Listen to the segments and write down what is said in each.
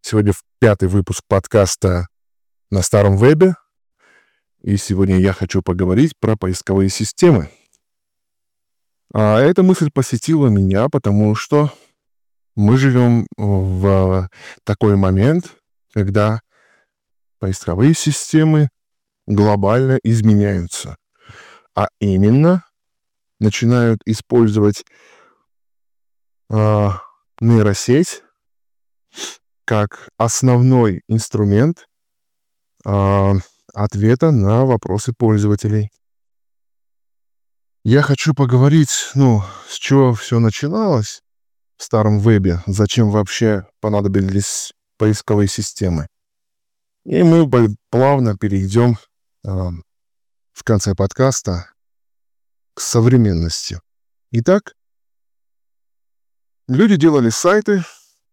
Сегодня пятый выпуск подкаста на старом вебе. И сегодня я хочу поговорить про поисковые системы. Эта мысль посетила меня, потому что мы живем в такой момент, когда поисковые системы глобально изменяются. А именно, начинают использовать нейросеть как основной инструмент ответа на вопросы пользователей. Я хочу поговорить, с чего все начиналось в старом вебе, зачем вообще понадобились поисковые системы. И мы плавно перейдем в конце подкаста к современности. Итак, люди делали сайты.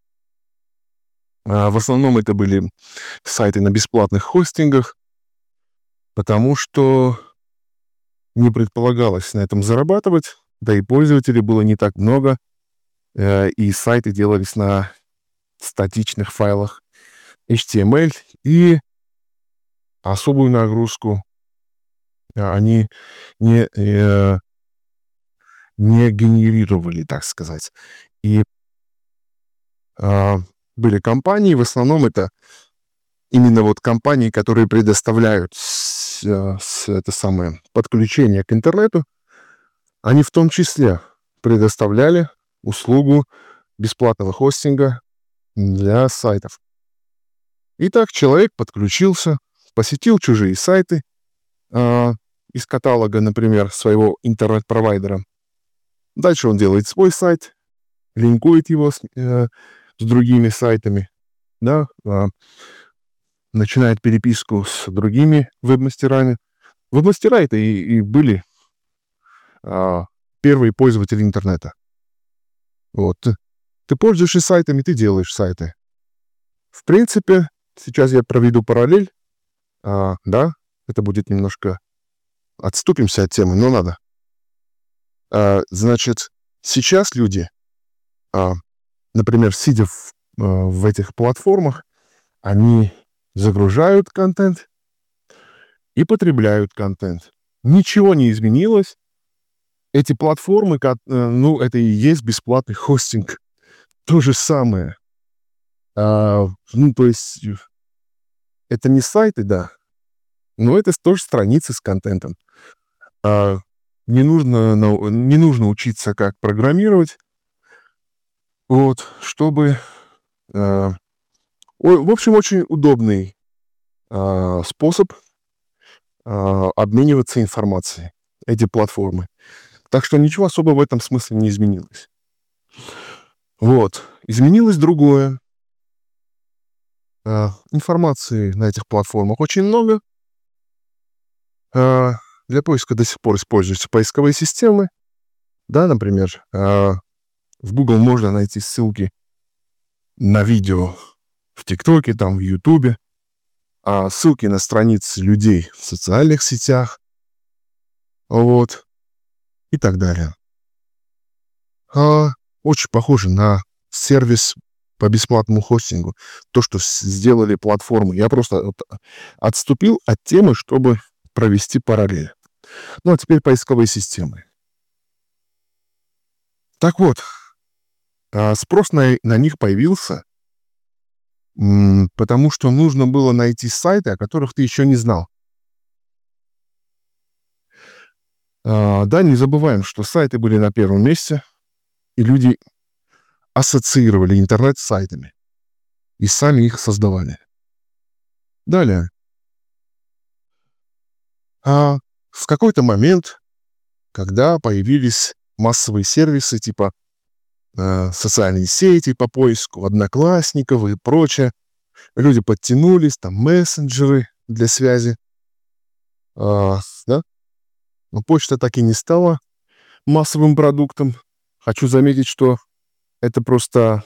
В основном это были сайты на бесплатных хостингах, потому что не предполагалось на этом зарабатывать, да и пользователей было не так много, и сайты делались на статичных файлах HTML, и особую нагрузку они не генерировали, так сказать. И были компании, в основном это именно вот компании, которые предоставляют подключение к интернету, они в том числе предоставляли услугу бесплатного хостинга для сайтов. Итак, человек подключился, посетил чужие сайты из каталога, например, своего интернет-провайдера. Дальше он делает свой сайт, линкует его с другими сайтами, начинает переписку с другими веб-мастерами. Веб-мастера это и были первые пользователи интернета. Вот. Ты пользуешься сайтами, ты делаешь сайты. В принципе, сейчас я проведу параллель. Это будет немножко... Отступимся от темы, но надо. Значит, сейчас люди, например, сидя в этих платформах, они загружают контент и потребляют контент. Ничего не изменилось. Эти платформы, это и есть бесплатный хостинг. То же самое. То есть это не сайты, да, но это тоже страницы с контентом. Не нужно учиться, как программировать, чтобы... В общем, очень удобный способ обмениваться информацией, эти платформы. Так что ничего особо в этом смысле не изменилось. Изменилось другое. Информации на этих платформах очень много. Для поиска до сих пор используются поисковые системы. Да, например, в Google можно найти ссылки на видео в ТикТоке, в Ютубе, ссылки на страницы людей в социальных сетях, и так далее. Очень похоже на сервис по бесплатному хостингу, то, что сделали платформы. Я просто отступил от темы, чтобы провести параллель. А теперь поисковые системы. Так вот, спрос на них появился, потому что нужно было найти сайты, о которых ты еще не знал. Не забываем, что сайты были на первом месте, и люди ассоциировали интернет с сайтами и сами их создавали. Далее. В какой-то момент, когда появились массовые сервисы типа социальные сети по поиску, Одноклассников и прочее, люди подтянулись, мессенджеры для связи. Но почта так и не стала массовым продуктом. Хочу заметить, что это просто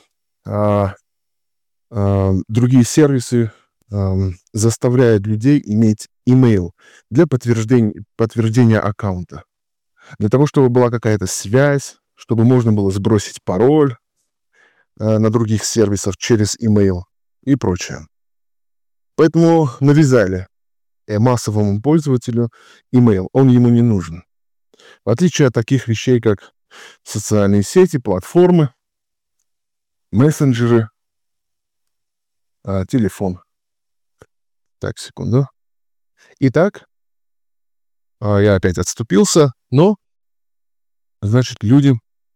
другие сервисы заставляют людей иметь имейл для подтверждения аккаунта. Для того, чтобы была какая-то связь, чтобы можно было сбросить пароль на других сервисах через имейл. и прочее. Поэтому навязали массовому пользователю email. Он ему не нужен. В отличие от таких вещей, как социальные сети, платформы, мессенджеры, телефон. Так, секунду. Итак, я опять отступился, но, значит, люди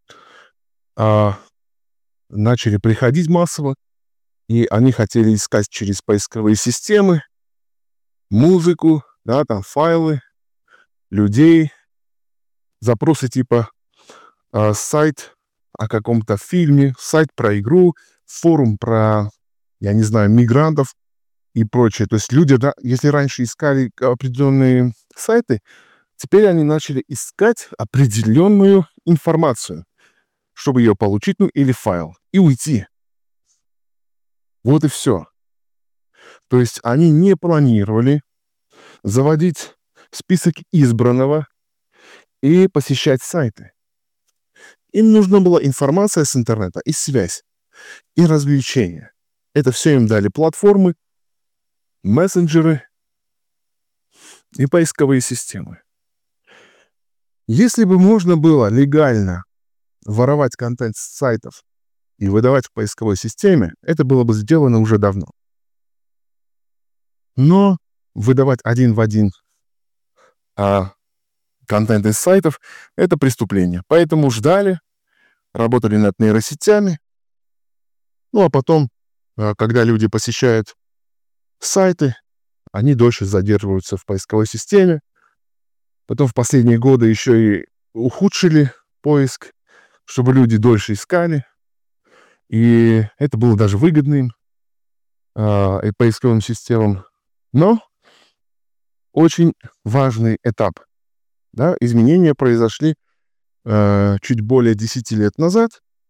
начали приходить массово, и они хотели искать через поисковые системы музыку, да, там файлы, людей, запросы типа сайт о каком-то фильме, сайт про игру, форум про, я не знаю, мигрантов и прочее. То есть люди, да, если раньше искали определенные сайты, теперь они начали искать определенную информацию, чтобы ее получить, ну или файл, и уйти. Вот и все. То есть они не планировали заводить список избранного и посещать сайты. Им нужна была информация с интернета и связь, и развлечения. Это все им дали платформы, мессенджеры и поисковые системы. Если бы можно было легально воровать контент с сайтов и выдавать в поисковой системе, это было бы сделано уже давно. Но выдавать один в один контент из сайтов — это преступление. Поэтому ждали, работали над нейросетями. Ну, а потом, когда люди посещают сайты, они дольше задерживаются в поисковой системе. Потом в последние годы еще и ухудшили поиск, чтобы люди дольше искали. И это было даже выгодно им, и поисковым системам. Но очень важный этап. Да, изменения произошли чуть более 10 лет назад,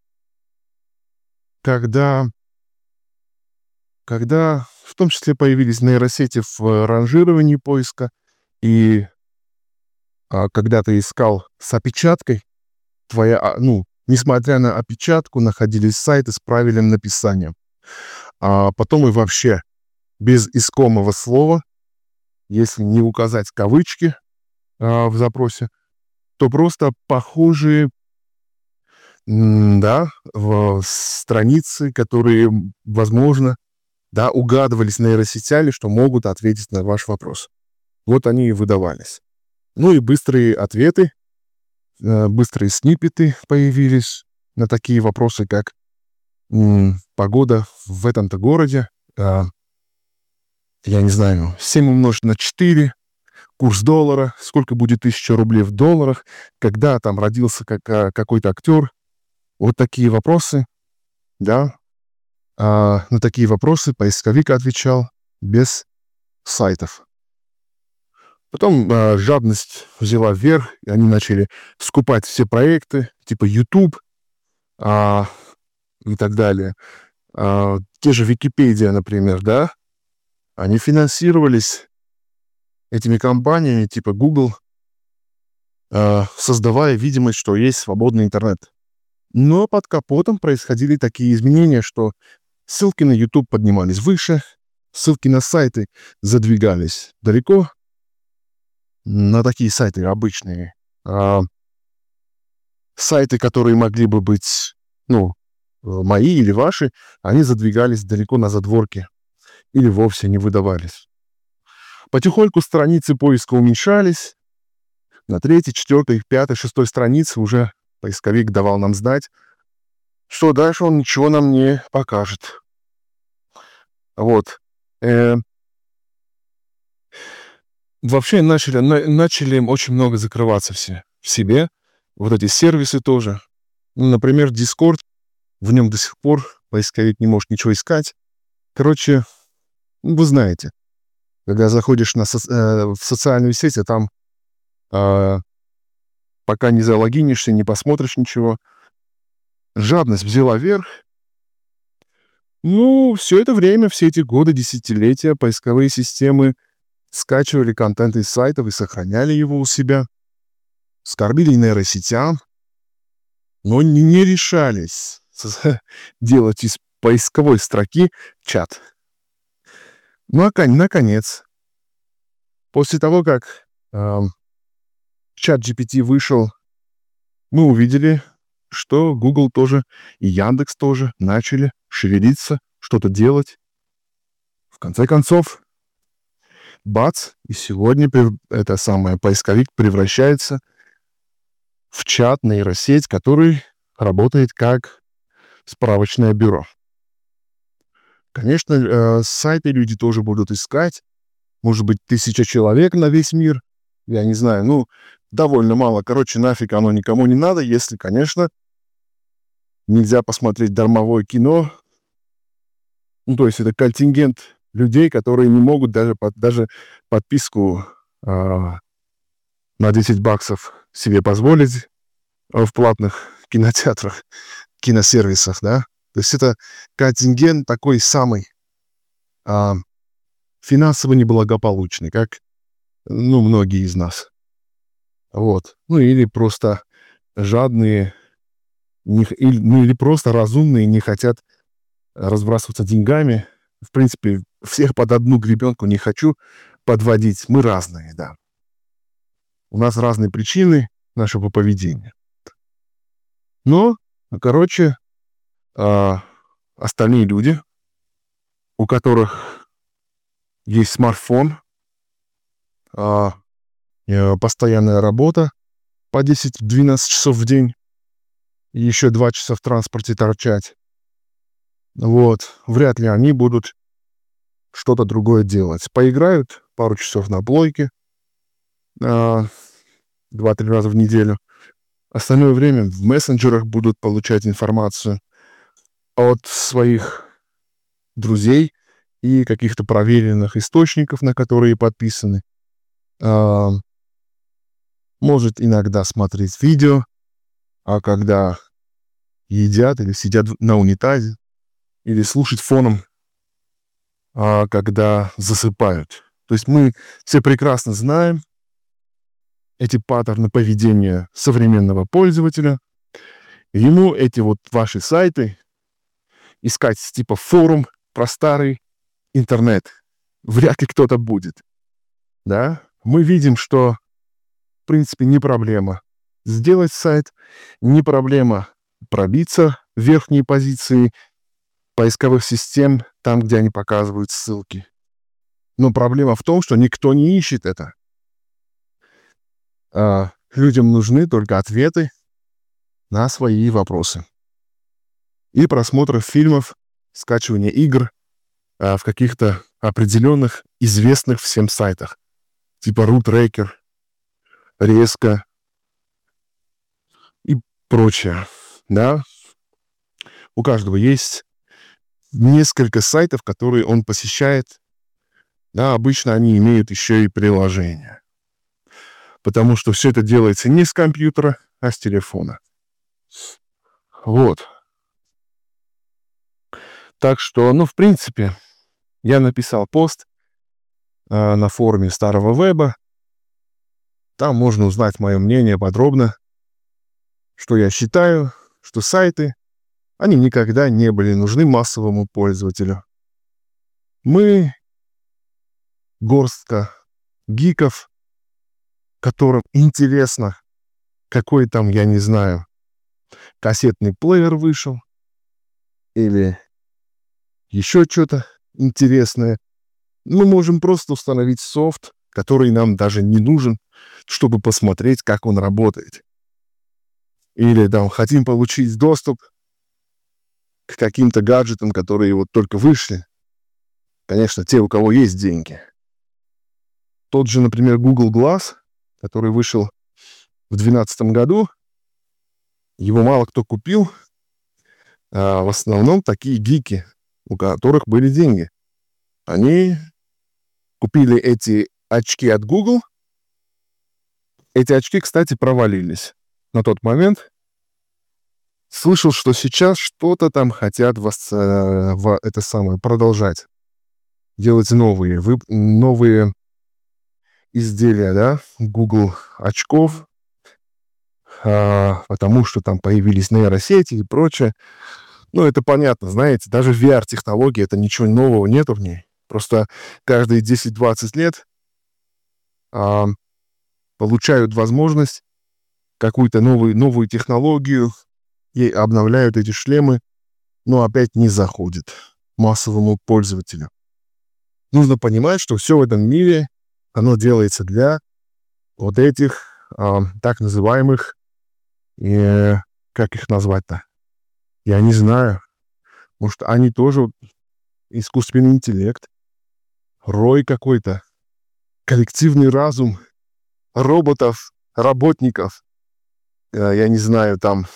когда в том числе появились нейросети в ранжировании поиска, и когда ты искал с опечаткой, несмотря на опечатку, находились сайты с правильным написанием. А потом и вообще без искомого слова, если не указать кавычки в запросе, то просто похожие в страницы, которые, возможно, угадывались нейросетями, что могут ответить на ваш вопрос. Вот они и выдавались. Ну и быстрые ответы, быстрые сниппеты появились на такие вопросы, как погода в этом-то городе, я не знаю, 7 умножить на 4, курс доллара, сколько будет 1000 рублей в долларах, когда там родился какой-то актер. Вот такие вопросы, да. На такие вопросы поисковик отвечал без сайтов. Потом жадность взяла вверх, и они начали скупать все проекты, типа YouTube и так далее. Те же Википедия, например, да, они финансировались этими компаниями, типа Google, создавая видимость, что есть свободный интернет. Но под капотом происходили такие изменения, что ссылки на YouTube поднимались выше, ссылки на сайты задвигались далеко, на такие сайты обычные. Сайты, которые могли бы быть, мои или ваши, они задвигались далеко на задворки или вовсе не выдавались. Потихоньку страницы поиска уменьшались. На 3-й, 4-й, 5-й, 6-й странице уже поисковик давал нам знать, что дальше он ничего нам не покажет. Вот. Вообще начали очень много закрываться все в себе. Вот эти сервисы тоже. Например, Discord. В нем до сих пор поисковик не может ничего искать. Короче, вы знаете, когда заходишь в социальную сеть, а там пока не залогинишься, не посмотришь ничего, жадность взяла верх. Все это время, все эти годы, десятилетия поисковые системы скачивали контент из сайтов и сохраняли его у себя, скормили нейросетям, но не решались делать из поисковой строки чат. Ну, а наконец, после того, как чат GPT вышел, мы увидели, что Google тоже и Яндекс тоже начали шевелиться, что-то делать. В конце концов, бац, и сегодня это самое поисковик превращается в чат, нейросеть, который работает как справочное бюро. Конечно, сайты люди тоже будут искать. Может быть, 1000 человек на весь мир. Я не знаю, ну, довольно мало. Короче, нафиг оно никому не надо, если, конечно, нельзя посмотреть дармовое кино. Ну, то есть это контингент людей, которые не могут даже подписку на $10 себе позволить в платных кинотеатрах, киносервисах, да. То есть это контингент такой самый финансово неблагополучный, как, ну, многие из нас. Вот. Ну, или просто жадные, или просто разумные, не хотят разбрасываться деньгами. В принципе, всех под одну гребенку не хочу подводить. Мы разные, да. У нас разные причины нашего поведения. Но, короче, остальные люди, у которых есть смартфон, постоянная работа по 10-12 часов в день, и еще 2 часа в транспорте торчать, вот, вряд ли они будут что-то другое делать. Поиграют пару часов на плойке 2-3 раза в неделю. Остальное время в мессенджерах будут получать информацию от своих друзей и каких-то проверенных источников, на которые подписаны. Может иногда смотреть видео, а когда едят или сидят на унитазе, или слушать фоном, когда засыпают. То есть мы все прекрасно знаем эти паттерны поведения современного пользователя. Ему эти вот ваши сайты искать типа форум про старый интернет вряд ли кто-то будет. Да? Мы видим, что в принципе не проблема сделать сайт, не проблема пробиться в верхние позиции поисковых систем, там, где они показывают ссылки. Но проблема в том, что никто не ищет это. Людям нужны только ответы на свои вопросы. И просмотр фильмов, скачивание игр в каких-то определенных известных всем сайтах. Типа RootRacker, Резко и прочее. Да? У каждого есть несколько сайтов, которые он посещает. Да, обычно они имеют еще и приложение. Потому что все это делается не с компьютера, а с телефона. Вот. Так что, ну, в принципе, я написал пост на форуме Старого Веба. Там можно узнать мое мнение подробно, что я считаю, что сайты, они никогда не были нужны массовому пользователю. Мы горстка гиков, которым интересно, какой там, я не знаю, кассетный плеер вышел или еще что-то интересное. Мы можем просто установить софт, который нам даже не нужен, чтобы посмотреть, как он работает. Или там хотим получить доступ к каким-то гаджетам, которые вот только вышли. Конечно, те, у кого есть деньги. Тот же, например, Google Glass, который вышел в 2012 году, его мало кто купил. В основном такие гики, у которых были деньги. Они купили эти очки от Google. Эти очки, кстати, провалились на тот момент. Слышал, что сейчас что-то там хотят это самое продолжать. Делать новые изделия, да, Google очков, потому что там появились нейросети и прочее. Ну, это понятно, знаете, даже VR-технологии, это ничего нового нету в ней. Просто каждые 10-20 лет а, получают возможность какую-то новую технологию и обновляют эти шлемы, но опять не заходит массовому пользователю. Нужно понимать, что все в этом мире, оно делается для вот этих так называемых, э, как их назвать-то? Я не знаю. Может, они тоже вот искусственный интеллект, рой какой-то, коллективный разум роботов, работников, я не знаю, там,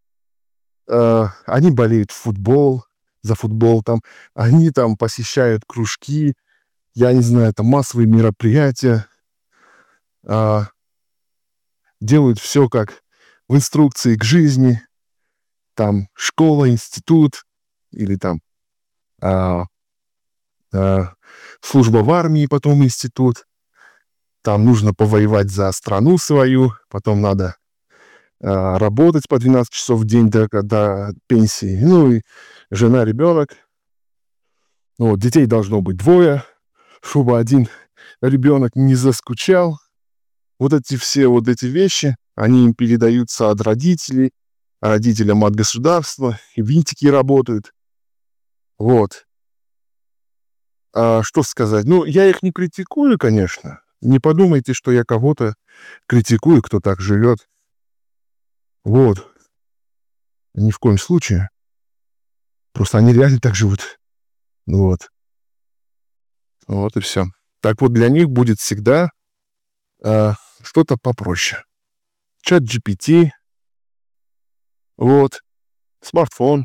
они болеют за футбол, там, они там посещают кружки, я не знаю, там массовые мероприятия, а, делают все как в инструкции к жизни, там школа, институт или там а, а, служба в армии, потом институт. Там нужно повоевать за страну свою, потом надо работать по 12 часов в день до пенсии. Ну и жена, ребенок. Ну, вот, детей должно быть 2, чтобы один ребенок не заскучал. Вот эти все вот эти вещи, они им передаются от родителей, родителям от государства, и винтики работают. Вот. А что сказать? Ну, я их не критикую, конечно. Не подумайте, что я кого-то критикую, кто так живет. Вот. Ни в коем случае. Просто они реально так живут. Вот. Вот и все. Так вот, для них будет всегда что-то попроще. Чат GPT, вот, смартфон,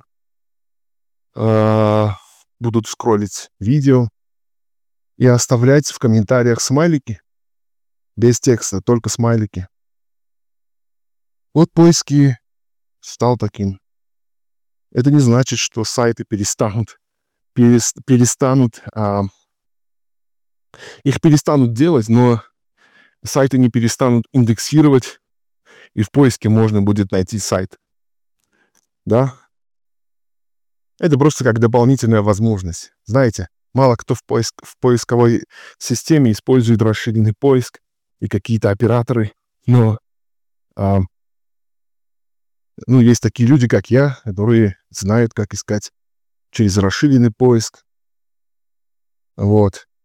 будут скроллить видео и оставлять в комментариях смайлики. Без текста, только смайлики. Вот поиски стал таким. Это не значит, что сайты перестанут, их перестанут делать, но сайты не перестанут индексировать, и в поиске можно будет найти сайт. Да? Это просто как дополнительная возможность. Знаете, мало кто в поисковой системе использует расширенный поиск и какие-то операторы, но ну, есть такие люди, как я, которые знают, как искать через расширенный поиск. Вот.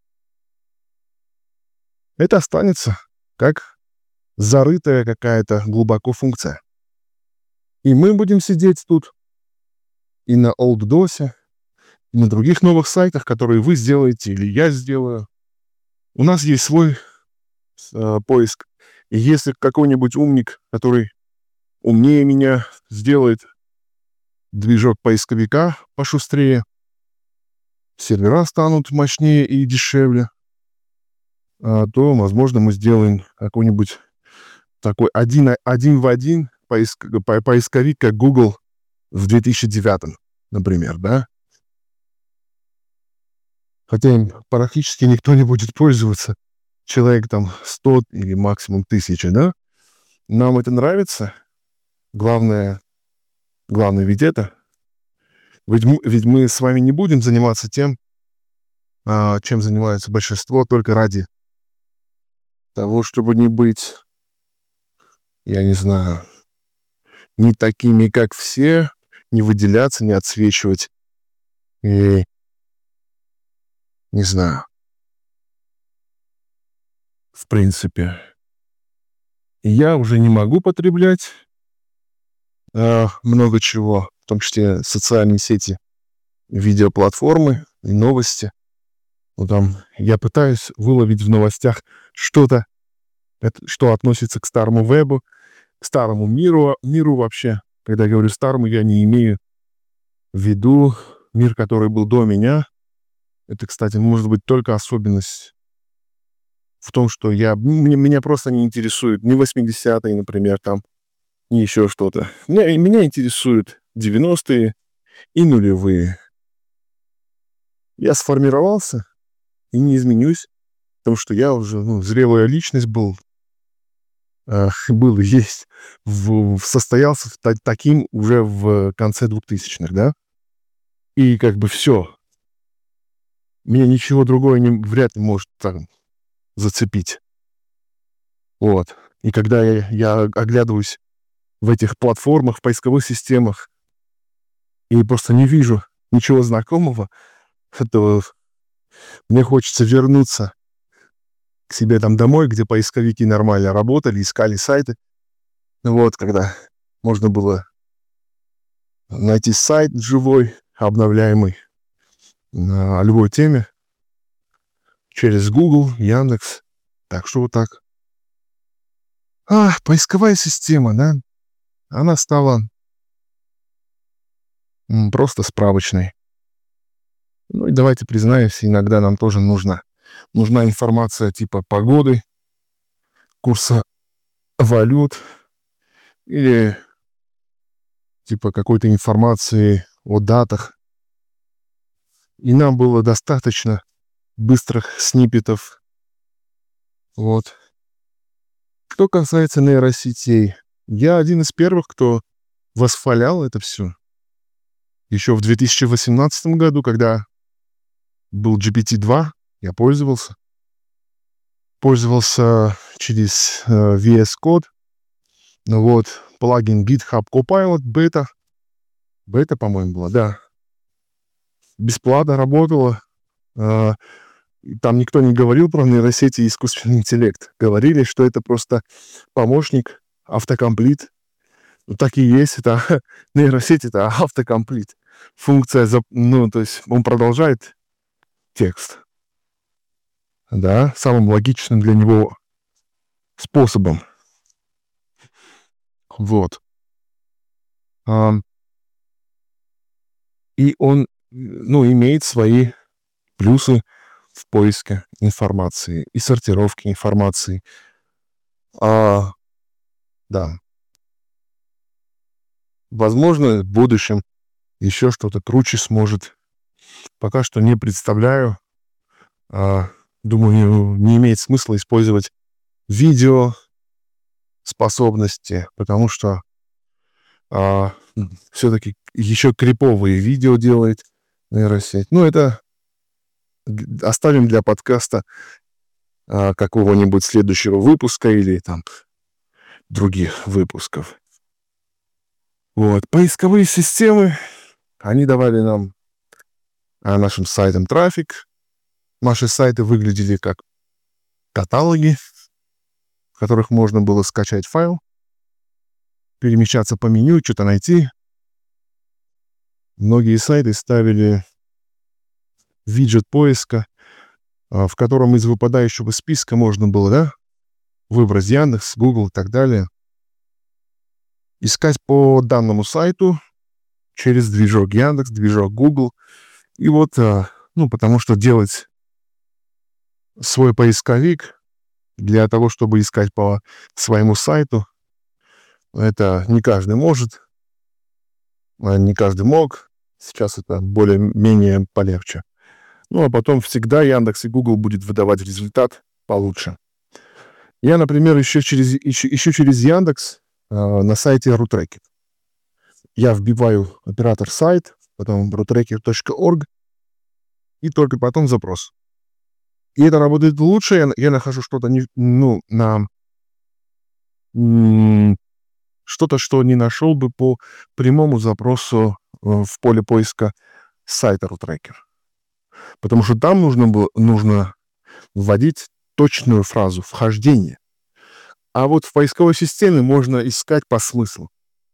Это останется как зарытая какая-то глубоко функция. И мы будем сидеть тут и на OldDOS, и на других новых сайтах, которые вы сделаете или я сделаю. У нас есть свой поиск. И если какой-нибудь умник, который умнее меня, сделает движок поисковика пошустрее, сервера станут мощнее и дешевле, то, возможно, мы сделаем какой-нибудь такой один в один поисковик, как Google в 2009, например, да? Хотя им практически никто не будет пользоваться. Человек там 100 или максимум 1000, да? Нам это нравится. Главное ведь это. Ведь мы с вами не будем заниматься тем, чем занимается большинство, только ради того, чтобы не быть, я не знаю, не такими, как все, не выделяться, не отсвечивать. И не знаю, в принципе. Я уже не могу потреблять много чего, в том числе социальные сети, видеоплатформы и новости. Ну, там я пытаюсь выловить в новостях что-то, что относится к старому вебу, к старому миру вообще. Когда я говорю старому, я не имею в виду мир, который был до меня. Это, кстати, может быть только особенность в том, что меня просто не интересует ни 80-е, например, там, ни еще что-то. Меня интересуют 90-е и нулевые. Я сформировался и не изменюсь, потому что я уже зрелая личность был. был и есть, состоялся таким уже в конце 2000-х, да. И как бы все, меня ничего другое вряд ли может там зацепить. Вот. И когда я оглядываюсь в этих платформах, в поисковых системах и просто не вижу ничего знакомого, то мне хочется вернуться к себе там домой, где поисковики нормально работали, искали сайты. Вот, когда можно было найти сайт живой, обновляемый на любой теме через Google, Яндекс. Так что вот так. Поисковая система, да, она стала просто справочной. Ну и давайте признаемся, иногда нам тоже нужна информация типа погоды, курса валют или типа какой-то информации о датах. И нам было достаточно быстрых сниппетов. Вот. Что касается нейросетей, я один из первых, кто восхвалял это все. Еще в 2018 году, когда был GPT-2, я пользовался. Пользовался через VS Code. Ну вот, плагин GitHub Copilot Beta. Бета, по-моему, была, да. Бесплатно работала. А, Там никто не говорил про нейросети и искусственный интеллект. Говорили, что это просто помощник, автокомплит. Ну, так и есть. Это нейросеть — это автокомплит. Функция, то есть он продолжает текст, да, самым логичным для него способом. Вот. И он, имеет свои плюсы в поиске информации и сортировке информации. Да. Возможно, в будущем еще что-то круче сможет. Пока что не представляю. Думаю, не имеет смысла использовать видео способности, потому что все-таки еще криповые видео делает нейросеть. Это оставим для подкаста какого-нибудь следующего выпуска или там других выпусков. Вот. Поисковые системы, они давали нам нашим сайтам трафик. Наши сайты выглядели как каталоги, в которых можно было скачать файл, перемещаться по меню, что-то найти. Многие сайты ставили виджет поиска, в котором из выпадающего списка можно было, да, выбрать Яндекс, Google и так далее, искать по данному сайту через движок Яндекс, движок Google. И вот, потому что делать свой поисковик для того, чтобы искать по своему сайту, это не каждый может, не каждый мог. Сейчас это более-менее полегче. А потом всегда Яндекс и Google будет выдавать результат получше. Я, например, ищу через Яндекс на сайте RootRacket. Я вбиваю оператор сайт, потом rootracker.org и только потом запрос. И это работает лучше. Я нахожу что-то что-то, что не нашел бы по прямому запросу в поле поиска сайта RootRacker. Потому что там нужно вводить точную фразу вхождения. А вот в поисковой системе можно искать по смыслу.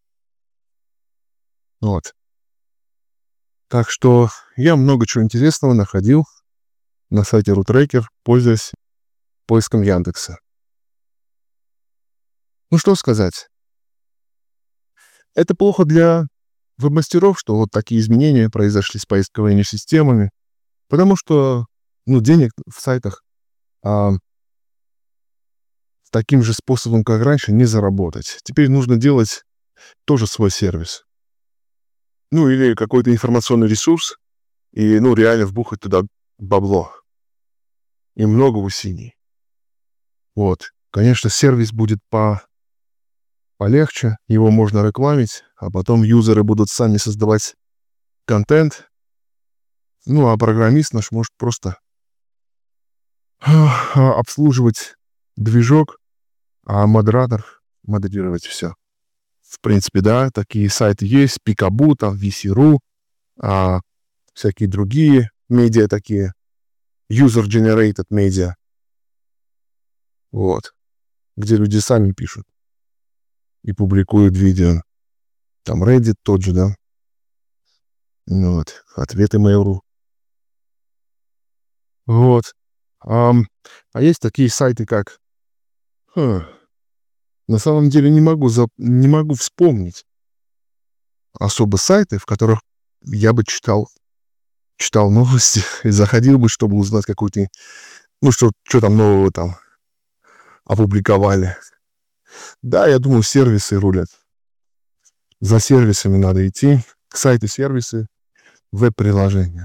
Вот. Так что я много чего интересного находил на сайте RootRacker, пользуясь поиском Яндекса. Что сказать? Это плохо для веб-мастеров, что вот такие изменения произошли с поисковыми системами, потому что, денег в сайтах таким же способом, как раньше, не заработать. Теперь нужно делать тоже свой сервис. Или какой-то информационный ресурс, и, реально вбухать туда бабло. И много усилий. Вот. Конечно, сервис будет полегче, его можно рекламить, а потом юзеры будут сами создавать контент. Ну, а программист наш может просто обслуживать движок, а модератор модерировать все. В принципе, да, такие сайты есть, Пикабу, там, VC.ru, всякие другие медиа такие, user-generated медиа, вот, где люди сами пишут и публикуют видео. Там Reddit тот же, да, ну вот, ответы Mail.ru. Вот. А есть такие сайты, как... На самом деле не могу вспомнить особо сайты, в которых я бы читал новости и заходил бы, чтобы узнать какую-то... Ну, что там нового там опубликовали. Да, я думаю, сервисы рулят. За сервисами надо идти. Сайты-сервисы, веб-приложения.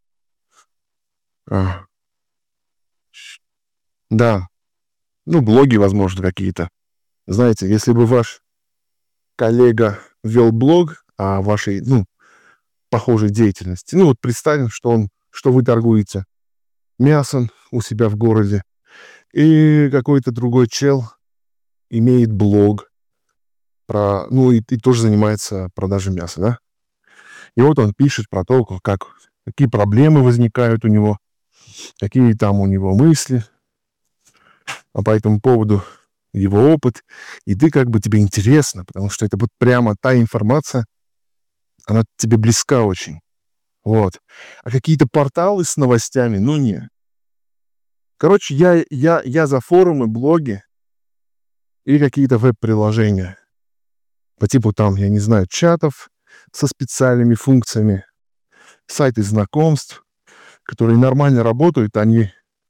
Да. Ну, блоги, возможно, какие-то. Знаете, если бы ваш коллега вел блог о вашей, похожей деятельности. Ну, вот представим, что вы торгуете мясом у себя в городе, и какой-то другой чел имеет блог и тоже занимается продажей мяса, да? И вот он пишет про то, какие проблемы возникают у него, какие там у него мысли, а по этому поводу его опыт. И тебе интересно, потому что это вот прямо та информация, она тебе близка очень. Вот. А какие-то порталы с новостями, не. Короче, я за форумы, блоги и какие-то веб-приложения. По типу там, я не знаю, чатов со специальными функциями, сайты знакомств, которые нормально работают, они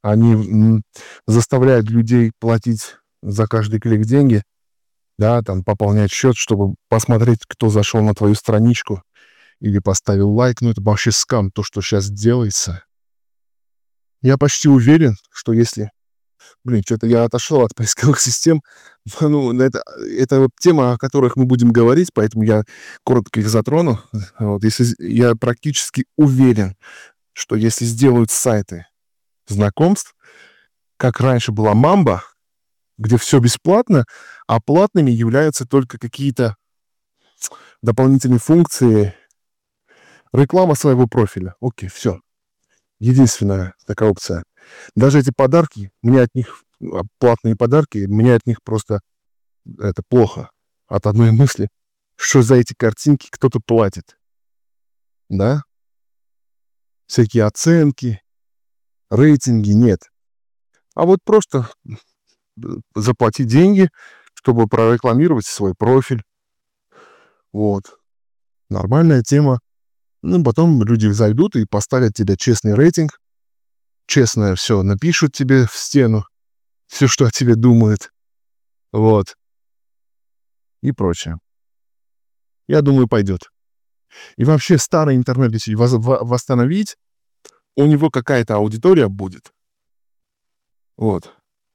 заставляют людей платить за каждый клик деньги, да, там пополнять счет, чтобы посмотреть, кто зашел на твою страничку или поставил лайк. Ну, это вообще скам, то, что сейчас делается. Я почти уверен, что если... что-то я отошел от поисковых систем. Это тема, о которых мы будем говорить, поэтому я коротко их затрону. Вот, я практически уверен, что если сделают сайты знакомств, как раньше была Мамба, где все бесплатно, а платными являются только какие-то дополнительные функции, реклама своего профиля. Окей, все. Единственная такая опция. Даже эти подарки, платные подарки, мне от них просто это плохо. От одной мысли, что за эти картинки кто-то платит. Да? Всякие оценки, рейтинги нет. А вот просто заплати деньги, чтобы прорекламировать свой профиль. Вот. Нормальная тема. Потом люди зайдут и поставят тебе честный рейтинг. Честное все напишут тебе в стену. Все, что о тебе думают. Вот. И прочее. Я думаю, пойдет. И вообще старый интернет, если восстановить, у него какая-то аудитория будет. Вот.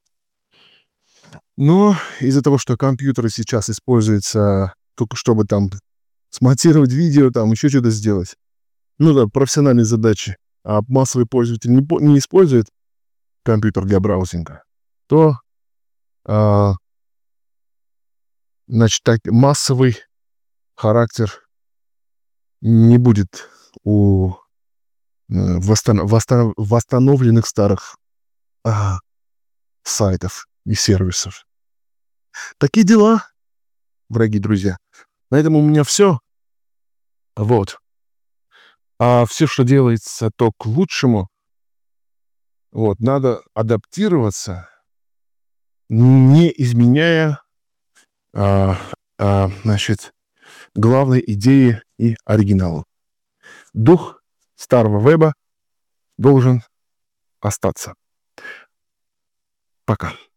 Но из-за того, что компьютеры сейчас используются только чтобы там смонтировать видео, там еще что-то сделать. Профессиональные задачи. А массовый пользователь не использует компьютер для браузинга, то, массовый характер не будет у восстановленных старых сайтов и сервисов. Такие дела, дорогие друзья. На этом у меня все. Вот. А все, что делается, то к лучшему. Вот. Надо адаптироваться, не изменяя, главной идеи и оригиналу. Дух старого веба должен остаться. Пока.